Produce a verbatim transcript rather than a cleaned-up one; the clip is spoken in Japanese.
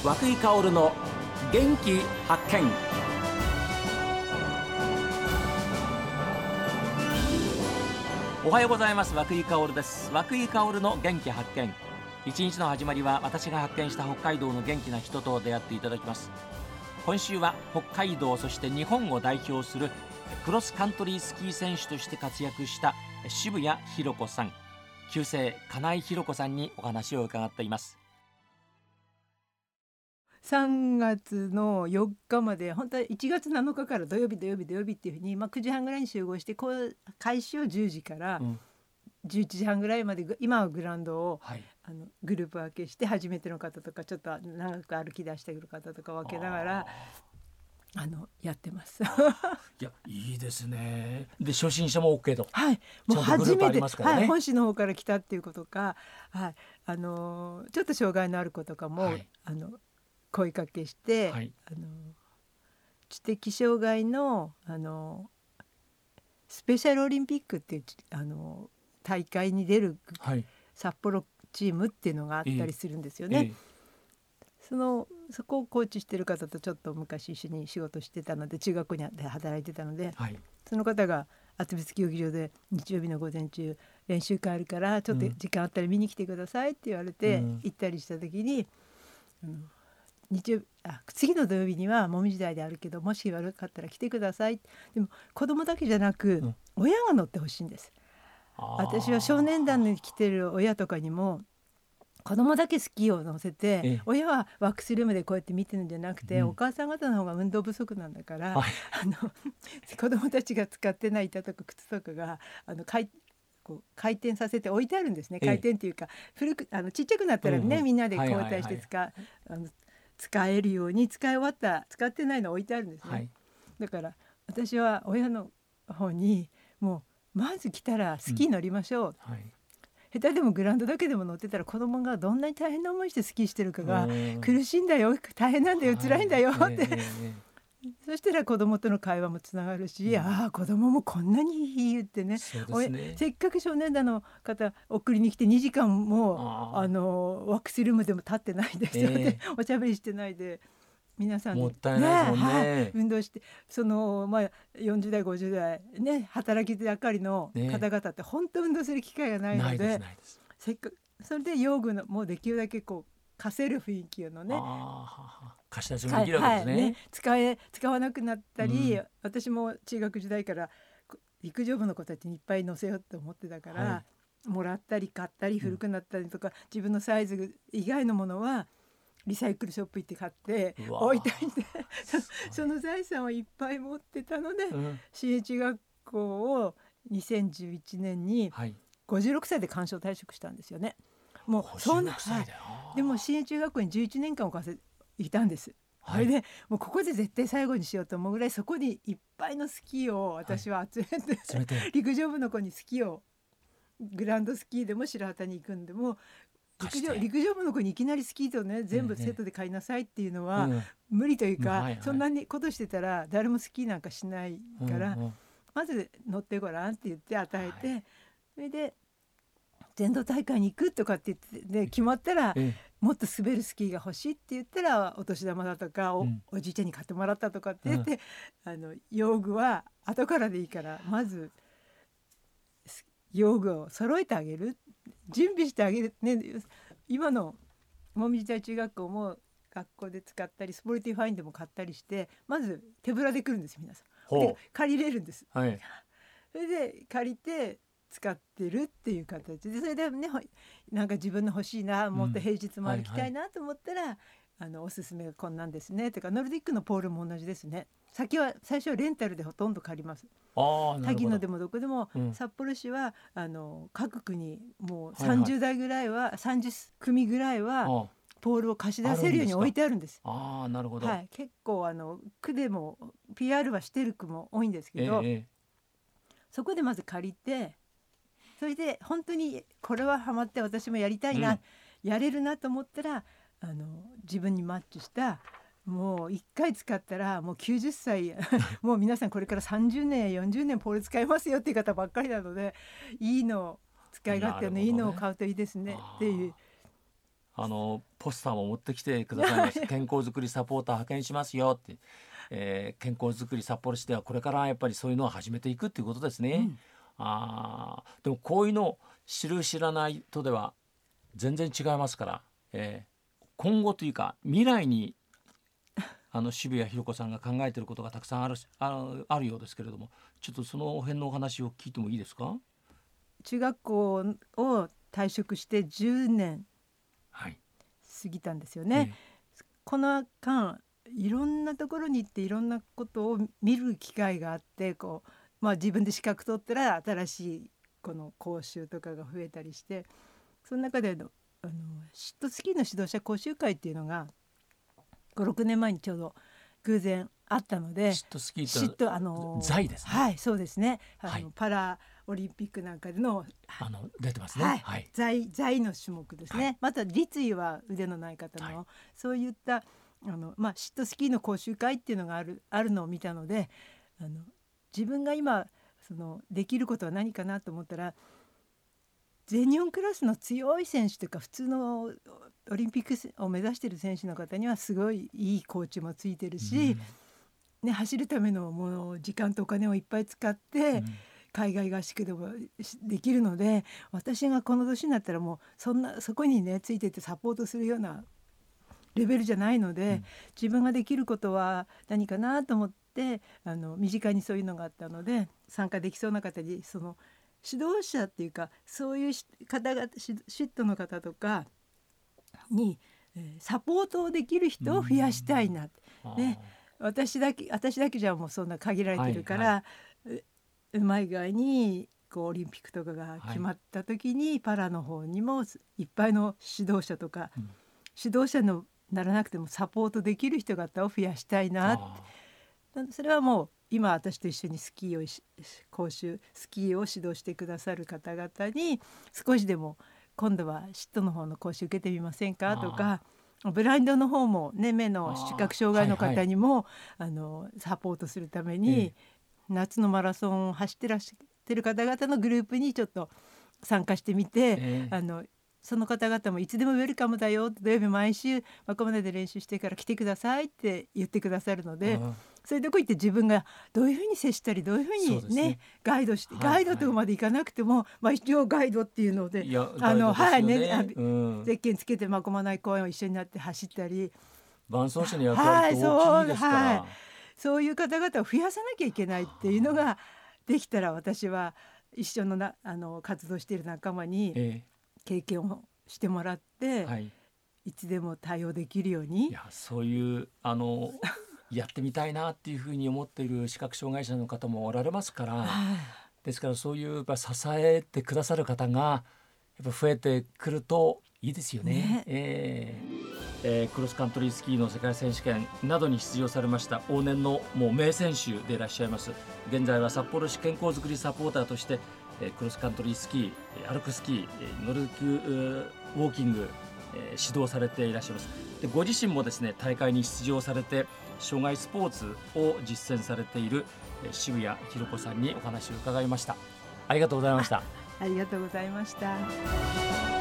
涌井薫の元気発見。おはようございます。涌井薫です。涌井薫の元気発見。一日の始まりは私が発見した北海道の元気な人と出会っていただきます。今週は北海道、そして日本を代表するクロスカントリースキー選手として活躍した渋谷博子さん、旧姓金井博子さんにお話を伺っています。 さんがつのよっかまで、本当はいちがつなのかから土曜日土曜日土曜日っていうふうに、まあ、くじはんぐらいに集合して、こう開始をじゅうじからじゅういちじはんぐらいまで、今はグラウンドを、はい、あのグループ分けして、初めての方とかちょっと長く歩き出してくる方とか分けながらあのやってますいや、いいですね。で、初心者も OK と、 はい、もう初めて、 ね、 はい、本市の方から来たっていうことか、はい、あのちょっと障害のある子とかも、はい、あの声かけして、はい、あの知的障害 の, あのスペシャルオリンピックっていうあの大会に出る札幌チームっていうのがあったりするんですよね、はい、えーえー、そのそこをコーチしてる方とちょっと昔一緒に仕事してたので、中学校で働いてたので、はい、その方が厚別競技場で日曜日の午前中練習会あるからちょっと時間あったら見に来てくださいって言われて、うん、行ったりした時に、うん、日曜あ次の土曜日にはもみじ台であるけど、もし悪かったら来てください。でも子供だけじゃなく、うん、親が乗ってほしいんです。私は少年団に来てる親とかにも、子供だけスキーを乗せて、ええ、親はワックスルームでこうやって見てるんじゃなくて、うん、お母さん方の方が運動不足なんだから、はい、あの子供たちが使ってない板とか靴とかがあの回こう回転させて置いてあるんですね。回転っていうか、ええ、古くあのちっちゃくなったらね、うんうん、みんなで交代して使う、はいはいはい、あの使えるように、使い終わった使ってないの置いてあるんですね、はい、だから私は親の方に、もうまず来たらスキー乗りましょう、うん、はい、下手でもグラウンドだけでも乗ってたら、子供がどんなに大変な思いしてスキーしてるかが、苦しいんだよ、大変なんだよ、はい、辛いんだよって、えー、そしたら子供との会話もつながるし、うん、ああ子供もこんなにいい言ってね、そうですね、せっかく少年団の方送りに来てにじかんもああのワックスルームでも立ってないで、えー、おしゃべりしてないで、皆さんもったいないですもんね、 ね、はい、運動して、その、まあ、よんじゅう代ごじゅう代、ね、働き盛りの方々って本当運動する機会がないので、ないですないです、せっかそれで用具のもうできるだけこう貸せる雰囲気のね、 あ貸し出しもできるわけですね、はいはいね、 使え使わなくなったり、うん、私も中学時代から陸上部の子たちにいっぱい乗せようと思ってたから、はい、もらったり買ったり古くなったりとか、うん、自分のサイズ以外のものはリサイクルショップ行って買って置いといてその財産をいっぱい持ってたので、うん、新越中学校をにせんじゅういちねんにごじゅうろくさいで勧奨退職したんですよね。もうそんな、はい、でも新越中学校にじゅういちねんかんおかせいたんです。それでもうここで絶対最後にしようと思うぐらい、そこにいっぱいのスキーを私は集めて、はい、て陸上部の子にスキーを、グランドスキーでも白旗に行くんでも陸上, 陸上部の子にいきなりスキーとね全部セットで買いなさいっていうのは無理というか、うんはいはい、そんなにことしてたら誰もスキーなんかしないから、うんうん、まず乗ってごらんって言って与えて、はい、それで全道大会に行くとかって言ってで決まったら、ええ、もっと滑るスキーが欲しいって言ったらお年玉だとか お,、うん、おじいちゃんに買ってもらったとかって言って、うん、あの用具は後からでいいからまず用具を揃えてあげる、準備してあげる、ね、今のもみじ台中学校も学校で使ったりスポルティファインでも買ったりして、まず手ぶらで来るんです皆さん。で借りれるんです、はい、それで借りて使ってるっていう形で、それでねなんか自分の欲しいな、もっと平日も歩きたいなと思ったら、うんはいはい、あのおすすめがこんなんですねとか、ノルディックのポールも同じですね。先は最初はレンタルでほとんど借ります。萩野でもどこでも、うん、札幌市はあの各区にもうさんじゅう代ぐらいは、はいはい、さんじゅっくみぐらいはポールを貸し出せるように置いてあるんです。 ああなるほど、 はい、結構あの区でも ピーアール はしてる区も多いんですけど、ええ、そこでまず借りて、それで本当にこれはハマって私もやりたいな、うん、やれるなと思ったらあの自分にマッチした、もういっかい使ったらもうきゅうじゅっさいもう皆さんこれからさんじゅうねんよんじゅうねんポール使いますよっていう方ばっかりなので、いいの使い勝手のいいのを買うといいですねっていうあのポスターも持ってきてくださいました健康づくりサポーター派遣しますよって、えー、健康づくり札幌市ではこれからやっぱりそういうのを始めていくっていうことですね、うん、あでもこういうの知る知らないとでは全然違いますから、えー、今後というか未来にあの渋谷ひろ子さんが考えていることがたくさんある、ある、あるようですけれども、ちょっとその辺のお話を聞いてもいいですか？ 中学校を退職してじゅうねん過ぎたんですよね、はい、この間いろんなところに行っていろんなことを見る機会があってこう、まあ、自分で資格取ったら新しいこの講習とかが増えたりして、その中でのあのシットスキーの指導者講習会っていうのがご、ろくねんまえにちょうど偶然あったので、 シットスキーってあの財ですね。 はいそうですね、あの、はい、パラオリンピックなんかでのあの出てますね、 はいはい、財, 財の種目ですね、はい、また立位は腕のない方の、はい、そういったあの、まあ、シットスキーの講習会っていうのがある、あるのを見たので、あの自分が今そのできることは何かなと思ったら、全日本クラスの強い選手というか普通のオリンピックを目指している選手の方にはすごいいいコーチもついてるし、うんね、走るためのもう時間とお金をいっぱい使って、うん海外合宿でもできるので、私がこの年になったらもうそんなそこにねついててサポートするようなレベルじゃないので、うん、自分ができることは何かなと思ってあの身近にそういうのがあったので、参加できそうな方にその指導者っていうかそういう方々シットの方とかに、えー、サポートをできる人を増やしたいな、うんね、私だけ私だけじゃもうそんな限られてるから、はいはい、前外にこうオリンピックとかが決まった時に、はい、パラの方にもいっぱいの指導者とか、うん、指導者のならなくてもサポートできる人方を増やしたいなって。それはもう今私と一緒にスキーを講習スキーを指導してくださる方々に少しでも今度はシットの方の講習受けてみませんかとか、ブラインドの方も、ね、目の視覚障害の方にも、はいはい、あのサポートするために、ええ夏のマラソンを走ってらっしゃってる方々のグループにちょっと参加してみて、えー、あのその方々もいつでもウェルカムだよ、土曜日毎週ここまでで練習してから来てくださいって言ってくださるので、そういうとこ行って自分がどういうふうに接したりどういうふうに ね, ねガイドして、はいはい、ガイドとこまで行かなくても、まあ、一応ガイドっていうので、あのはいね、うん、ゼッケンつけてまこまない公園を一緒になって走ったり、 伴走者の役割って大きいですから、はいはいそういう方々を増やさなきゃいけないっていうのができたら、私は一緒のなあの活動している仲間に経験をしてもらって、ええはい、いつでも対応できるように。 いやそういうあのやってみたいなっていうふうに思っている視覚障害者の方もおられますから、ですからそういうやっぱ支えてくださる方がやっぱ増えてくるといいですよね。ねえーえー、クロスカントリースキーの世界選手権などに出場されました往年のもう名選手でいらっしゃいます。現在は札幌市健康づくりサポーターとして、えー、クロスカントリースキー、歩くスキー、ノルディックウォーキング、えー、指導されていらっしゃいます。でご自身もですね大会に出場されて障害スポーツを実践されている、えー、渋谷ひろ子さんにお話を伺いました。ありがとうございました。 ありがとうございました。